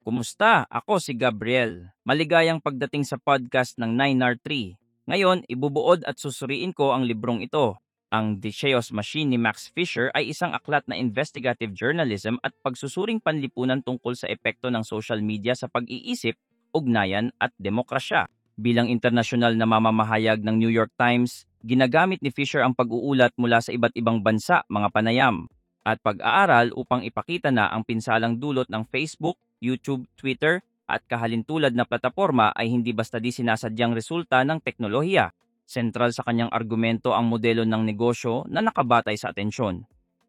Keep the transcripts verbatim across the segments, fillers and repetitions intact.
Kumusta? Ako si Gabriel. Maligayang pagdating sa podcast ng nine R three. Ngayon, ibubuod at susuriin ko ang librong ito. Ang The Chaos Machine ni Max Fisher ay isang aklat na investigative journalism at pagsusuring panlipunan tungkol sa epekto ng social media sa pag-iisip, ugnayan at demokrasya. Bilang internasyonal na mamamahayag ng New York Times, ginagamit ni Fisher ang pag-uulat mula sa iba't ibang bansa, mga panayam, at pag-aaral upang ipakita na ang pinsalang dulot ng Facebook, YouTube, Twitter at kahalintulad na plataporma ay hindi basta di sinasadyang resulta ng teknolohiya. Sentral sa kanyang argumento ang modelo ng negosyo na nakabatay sa atensyon.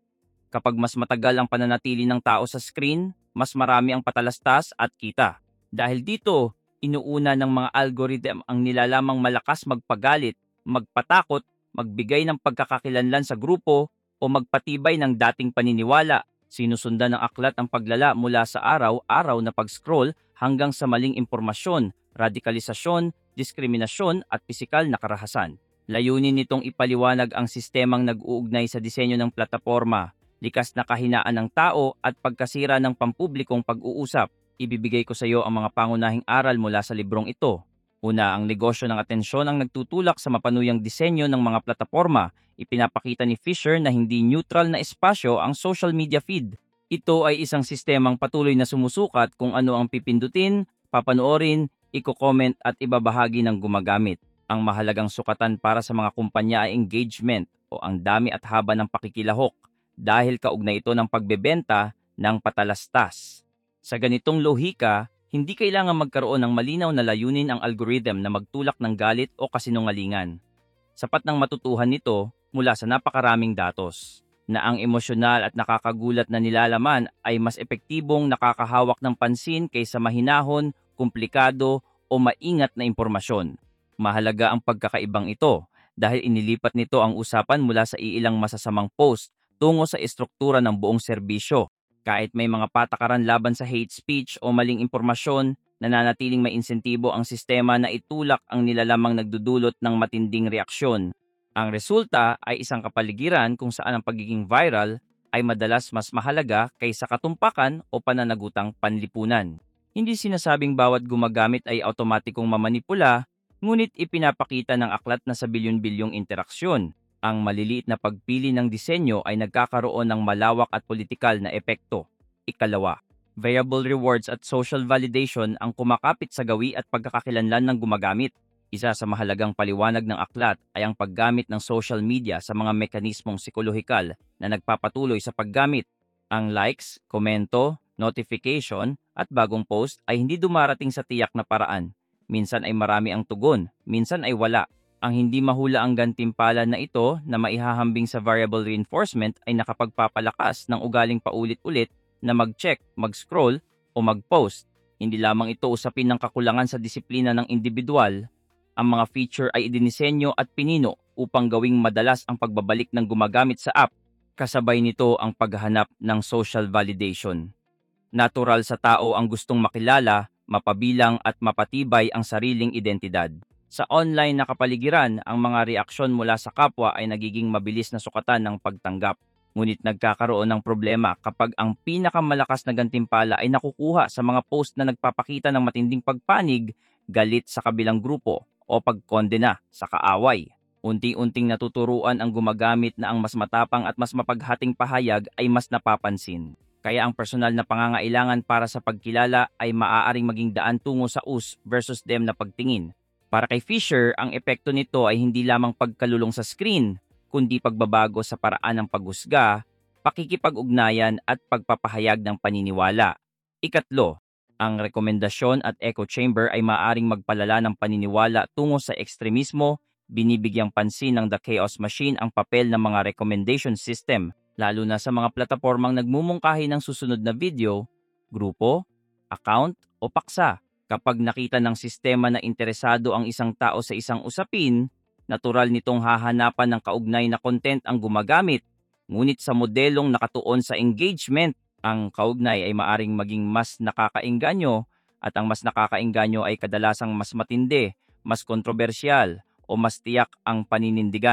Kapag mas matagal ang pananatili ng tao sa screen, mas marami ang patalastas at kita. Dahil dito, inuuna ng mga algorithm ang nilalamang malakas magpagalit, magpatakot, magbigay ng pagkakakilanlan sa grupo o magpatibay ng dating paniniwala. Sinusundan ng aklat ang paglala mula sa araw-araw na pag-scroll hanggang sa maling impormasyon, radikalisasyon, diskriminasyon at pisikal na karahasan. Layunin nitong ipaliwanag ang sistemang nag-uugnay sa disenyo ng plataporma, likas na kahinaan ng tao at pagkasira ng pampublikong pag-uusap. Ibibigay ko sa iyo ang mga pangunahing aral mula sa librong ito. Una, ang negosyo ng atensyon ang nagtutulak sa mapanuyang disenyo ng mga plataporma. Ipinapakita ni Fisher na hindi neutral na espasyo ang social media feed. Ito ay isang sistemang patuloy na sumusukat kung ano ang pipindutin, papanoorin, iko-comment at ibabahagi ng gumagamit. Ang mahalagang sukatan para sa mga kumpanya ay engagement o ang dami at haba ng pakikilahok dahil kaugnay ito ng pagbebenta ng patalastas. Sa ganitong lohika, hindi kailangan magkaroon ng malinaw na layunin ang algorithm na magtulak ng galit o kasinungalingan. Sapat nang matutuhan nito mula sa napakaraming datos na ang emosyonal at nakakagulat na nilalaman ay mas epektibong nakakahawak ng pansin kaysa mahinahon, komplikado o maingat na impormasyon. Mahalaga ang pagkakaibang ito dahil inilipat nito ang usapan mula sa iilang masasamang post tungo sa estruktura ng buong serbisyo. Kahit may mga patakaran laban sa hate speech o maling impormasyon, nananatiling may insentibo ang sistema na itulak ang nilalamang nagdudulot ng matinding reaksyon. Ang resulta ay isang kapaligiran kung saan ang pagiging viral ay madalas mas mahalaga kaysa katumpakan o pananagutang panlipunan. Hindi sinasabing bawat gumagamit ay automatikong mamanipula, ngunit ipinapakita ng aklat na sa bilyon-bilyong interaksyon. Ang maliliit na pagpili ng disenyo ay nagkakaroon ng malawak at politikal na epekto. Ikalawa, variable rewards at social validation ang kumakapit sa gawi at pagkakakilanlan ng gumagamit. Isa sa mahalagang paliwanag ng aklat ay ang paggamit ng social media sa mga mekanismong psikolohikal na nagpapatuloy sa paggamit. Ang likes, komento, notification at bagong post ay hindi dumarating sa tiyak na paraan. Minsan ay marami ang tugon, minsan ay wala. Ang hindi mahula ang gantimpala na ito na maihahambing sa variable reinforcement ay nakapagpapalakas ng ugaling paulit-ulit na mag-check, mag-scroll o mag-post. Hindi lamang ito usapin ng kakulangan sa disiplina ng individual. Ang mga feature ay idinisenyo at pinino upang gawing madalas ang pagbabalik ng gumagamit sa app. Kasabay nito ang paghahanap ng social validation. Natural sa tao ang gustong makilala, mapabilang at mapatibay ang sariling identidad. Sa online na kapaligiran, ang mga reaksyon mula sa kapwa ay nagiging mabilis na sukatan ng pagtanggap. Ngunit nagkakaroon ng problema kapag ang pinakamalakas na gantimpala ay nakukuha sa mga post na nagpapakita ng matinding pagpanig, galit sa kabilang grupo o pagkondena sa kaaway. Unti-unting natuturuan ang gumagamit na ang mas matapang at mas mapaghating pahayag ay mas napapansin. Kaya ang personal na pangangailangan para sa pagkilala ay maaaring maging daan tungo sa us versus them na pagtingin. Para kay Fisher, ang epekto nito ay hindi lamang pagkalulong sa screen, kundi pagbabago sa paraan ng paghusga, pakikipag-ugnayan at pagpapahayag ng paniniwala. Ikatlo, ang rekomendasyon at echo chamber ay maaaring magpalala ng paniniwala tungo sa ekstremismo. Binibigyang pansin ng The Chaos Machine ang papel ng mga recommendation system, lalo na sa mga platapormang nagmumungkahi ng susunod na video, grupo, account o paksa. Kapag nakita ng sistema na interesado ang isang tao sa isang usapin, natural nitong hahanapan ng kaugnay na content ang gumagamit. Ngunit sa modelong nakatuon sa engagement, ang kaugnay ay maaring maging mas nakakaengganyo at ang mas nakakaengganyo ay kadalasang mas matindi, mas kontrobersyal o mas tiyak ang paninindigan.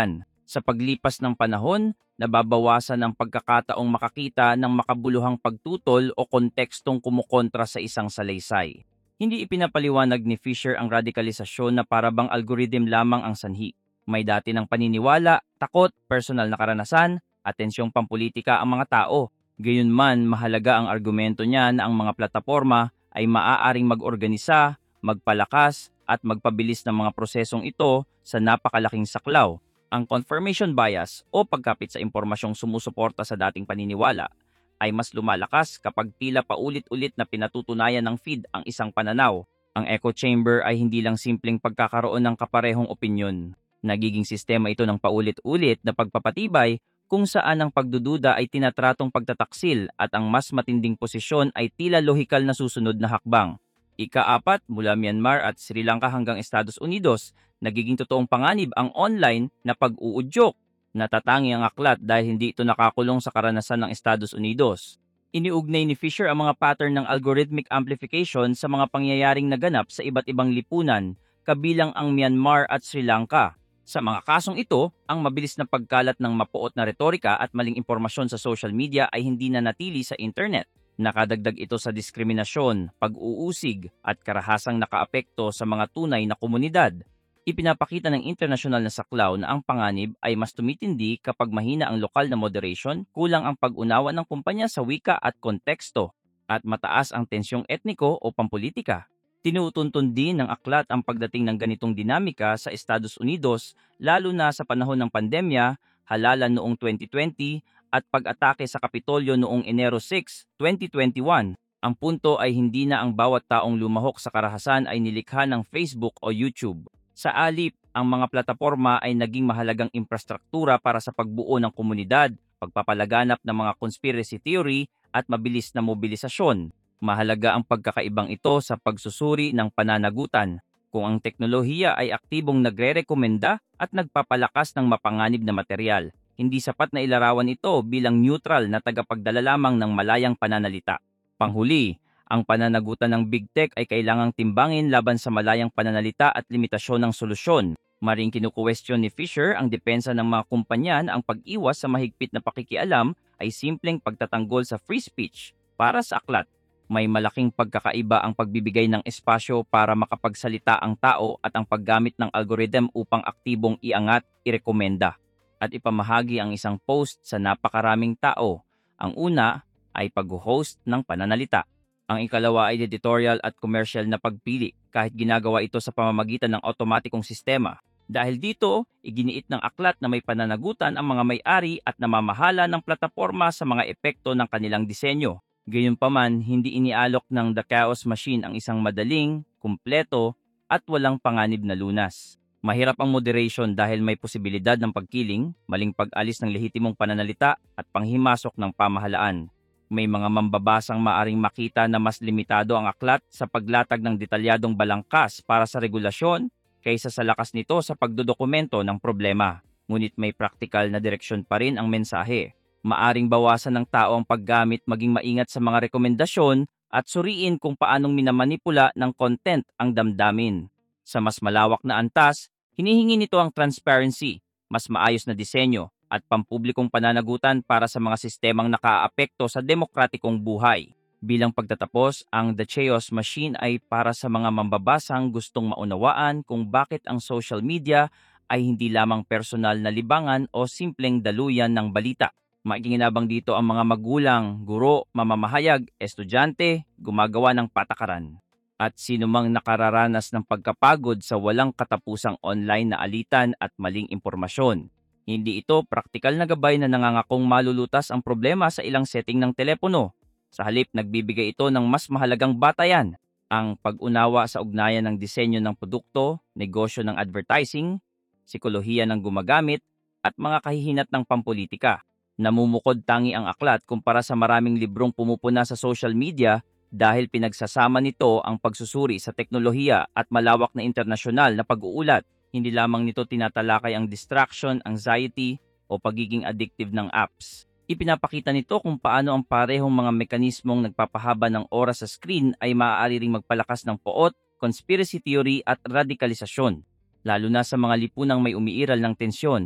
Sa paglipas ng panahon, nababawasan ang pagkakataong makakita ng makabuluhang pagtutol o kontekstong kumukontra sa isang salaysay. Hindi ipinapaliwanag ni Fisher ang radikalisasyon na parabang algorithm lamang ang sanhi. May dati ng paniniwala, takot, personal na karanasan, at tensyong pampolitika ang mga tao. Gayunman, mahalaga ang argumento niya na ang mga plataporma ay maaaring mag-organisa, magpalakas, at magpabilis ng mga prosesong ito sa napakalaking saklaw. Ang confirmation bias o pagkapit sa impormasyong sumusuporta sa dating paniniwala ay mas lumalakas kapag tila paulit-ulit na pinatutunayan ng feed ang isang pananaw. Ang echo chamber ay hindi lang simpleng pagkakaroon ng kaparehong opinyon. Nagiging sistema ito ng paulit-ulit na pagpapatibay kung saan ang pagdududa ay tinatratong pagtataksil at ang mas matinding posisyon ay tila lohikal na susunod na hakbang. Ika-apat, mula Myanmar at Sri Lanka hanggang Estados Unidos, nagiging totoong panganib ang online na pag-uudyok. Natatangi ang aklat dahil hindi ito nakakulong sa karanasan ng Estados Unidos. Iniugnay ni Fisher ang mga pattern ng algorithmic amplification sa mga pangyayaring naganap sa iba't ibang lipunan, kabilang ang Myanmar at Sri Lanka. Sa mga kasong ito, ang mabilis na pagkalat ng mapuot na retorika at maling impormasyon sa social media ay hindi na natili sa internet. Nakadagdag ito sa diskriminasyon, pag-uusig at karahasang nakaapekto sa mga tunay na komunidad. Ipinapakita ng internasyonal na saklaw na ang panganib ay mas tumitindi kapag mahina ang lokal na moderation, kulang ang pag-unawa ng kumpanya sa wika at konteksto, at mataas ang tensyong etniko o pampolitika. Tinutuntun din ng aklat ang pagdating ng ganitong dinamika sa Estados Unidos, lalo na sa panahon ng pandemya, halalan noong twenty twenty, at pag-atake sa Kapitolyo noong Enero six, twenty twenty-one. Ang punto ay hindi na ang bawat taong lumahok sa karahasan ay nilikha ng Facebook o YouTube. Sa alip, ang mga plataporma ay naging mahalagang infrastruktura para sa pagbuo ng komunidad, pagpapalaganap ng mga conspiracy theory at mabilis na mobilisasyon. Mahalaga ang pagkakaibang ito sa pagsusuri ng pananagutan. Kung ang teknolohiya ay aktibong nagre-rekomenda at nagpapalakas ng mapanganib na material, hindi sapat na ilarawan ito bilang neutral na tagapagdala lamang ng malayang pananalita. Panghuli, ang pananagutan ng Big Tech ay kailangang timbangin laban sa malayang pananalita at limitasyon ng solusyon. Maring kinukuwestiyon ni Fisher ang depensa ng mga kumpanya na ang pag-iwas sa mahigpit na pakikialam ay simpleng pagtatanggol sa free speech. Para sa aklat, may malaking pagkakaiba ang pagbibigay ng espasyo para makapagsalita ang tao at ang paggamit ng algorithm upang aktibong iangat, irekomenda at ipamahagi ang isang post sa napakaraming tao. Ang una ay pag-host ng pananalita. Ang ikalawa ay editorial at commercial na pagpili kahit ginagawa ito sa pamamagitan ng otomatikong sistema. Dahil dito, iginiit ng aklat na may pananagutan ang mga may-ari at namamahala ng plataporma sa mga epekto ng kanilang disenyo. Gayunpaman, hindi inialok ng The Chaos Machine ang isang madaling, kumpleto at walang panganib na lunas. Mahirap ang moderation dahil may posibilidad ng pagkiling, maling pag-alis ng lehitimong pananalita at panghimasok ng pamahalaan. May mga mambabasang maaring makita na mas limitado ang aklat sa paglatag ng detalyadong balangkas para sa regulasyon kaysa sa lakas nito sa pagdodokumento ng problema. Ngunit may praktikal na direksyon pa rin ang mensahe. Maaring bawasan ng tao ang paggamit, maging maingat sa mga rekomendasyon at suriin kung paanong minamanipula ng content ang damdamin. Sa mas malawak na antas, hinihingi nito ang transparency, mas maayos na disenyo, at pampublikong pananagutan para sa mga sistemang nakaapekto sa demokratikong buhay. Bilang pagtatapos, ang The Chaos Machine ay para sa mga mambabasang gustong maunawaan kung bakit ang social media ay hindi lamang personal na libangan o simpleng daluyan ng balita. Makikinabang dito ang mga magulang, guro, mamamahayag, estudyante, gumagawa ng patakaran, at sinumang nakararanas ng pagkapagod sa walang katapusang online na alitan at maling impormasyon. Hindi ito praktikal na gabay na nangangakong malulutas ang problema sa ilang setting ng telepono. Sa halip, nagbibigay ito ng mas mahalagang batayan, ang pag-unawa sa ugnayan ng disenyo ng produkto, negosyo ng advertising, sikolohiya ng gumagamit, at mga kahihinat ng pampolitika. Namumukod tangi ang aklat kumpara sa maraming librong pumupuna sa social media dahil pinagsasama nito ang pagsusuri sa teknolohiya at malawak na internasyonal na pag-uulat. Hindi lamang nito tinatalakay ang distraction, anxiety o pagiging addictive ng apps. Ipinapakita nito kung paano ang parehong mga mekanismong nagpapahaba ng oras sa screen ay maaari ring magpalakas ng poot, conspiracy theory at radikalisasyon. Lalo na sa mga lipunang may umiiral ng tensyon,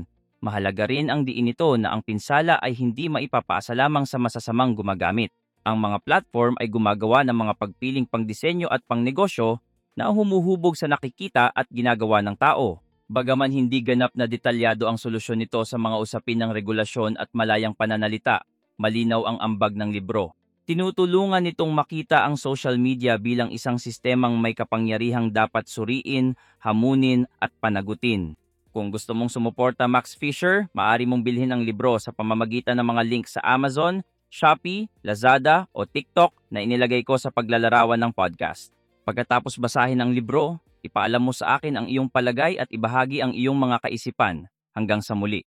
Mahalaga rin ang diin nito na ang pinsala ay hindi maipapasa lamang sa masasamang gumagamit. Ang mga platform ay gumagawa ng mga pagpiling pangdisenyo at pangnegosyo na humuhubog sa nakikita at ginagawa ng tao. Bagaman hindi ganap na detalyado ang solusyon nito sa mga usapin ng regulasyon at malayang pananalita, malinaw ang ambag ng libro. Tinutulungan nitong makita ang social media bilang isang sistemang may kapangyarihang dapat suriin, hamunin at panagutin. Kung gusto mong sumuporta Max Fisher, maaari mong bilhin ang libro sa pamamagitan ng mga link sa Amazon, Shopee, Lazada o TikTok na inilagay ko sa paglalarawan ng podcast. Pagkatapos basahin ang libro, ipaalam mo sa akin ang iyong palagay at ibahagi ang iyong mga kaisipan. Hanggang sa muli.